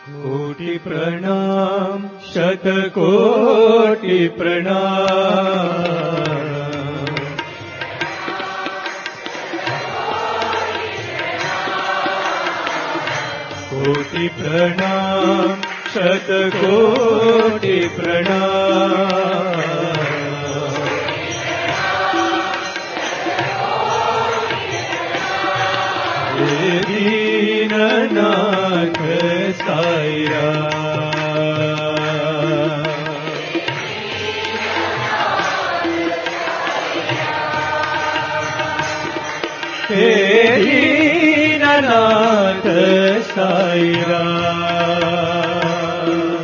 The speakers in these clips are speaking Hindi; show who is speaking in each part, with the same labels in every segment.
Speaker 1: कोटि प्रणाम शतकोटि प्रणाम। कोटि प्रणाम शतकोटि प्रणाम। दीननाथ साई राम। हे दीननाथ साई राम।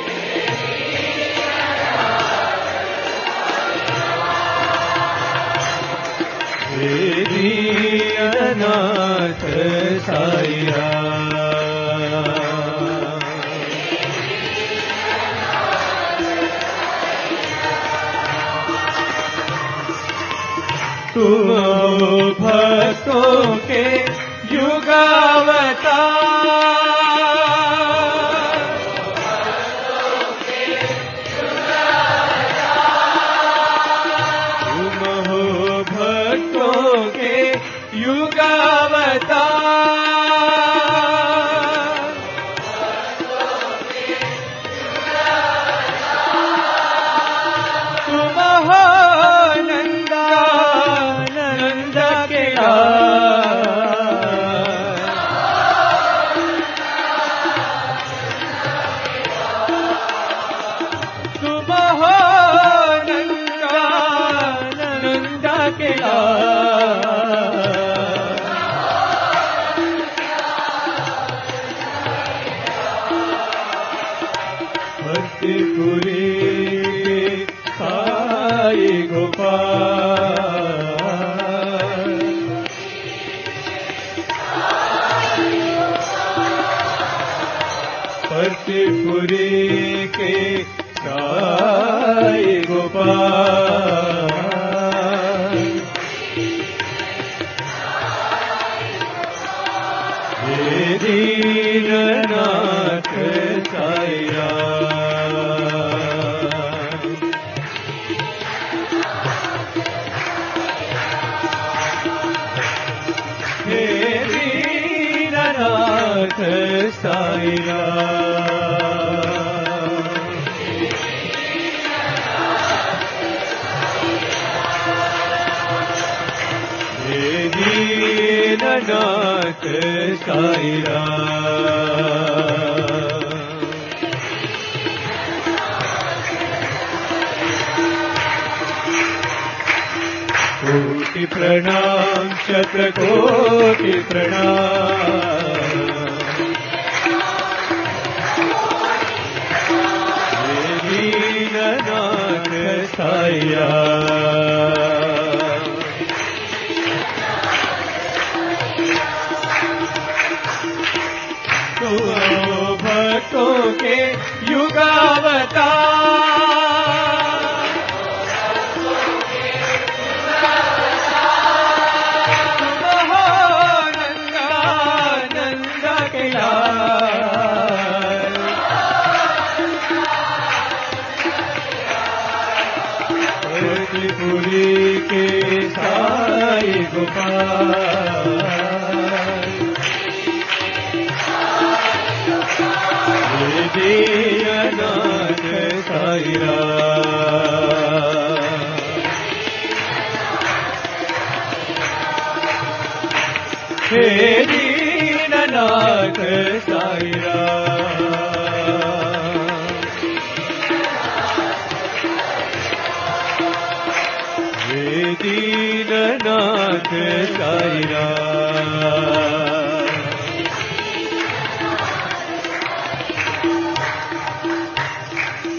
Speaker 1: हे दीननाथ साई राम। तुम भक्तों के युगावतार। तुम हो भक्तों के युगावतार। तुम हो नंद के तुम हो नंद के भक्तिपुरी साई गोपाल। भक्तिपुरी के साई गोपाल। हे दीननाथ साई राम। हे दीननाथ साई राम। हे दीननाथ साई राम। कोटि प्रणाम शतकोटि प्रणाम। हे दीननाथ साई राम। तुम भक्तों के युगावतार। तुम हो नंद के लाल। भक्तिपुरी के साई गोपाल। हे दीननाथ साई राम। हे दीननाथ साई राम। हे दीननाथ साई राम।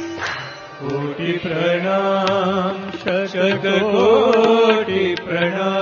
Speaker 1: कोटि प्रणाम शतकोटि प्रणाम।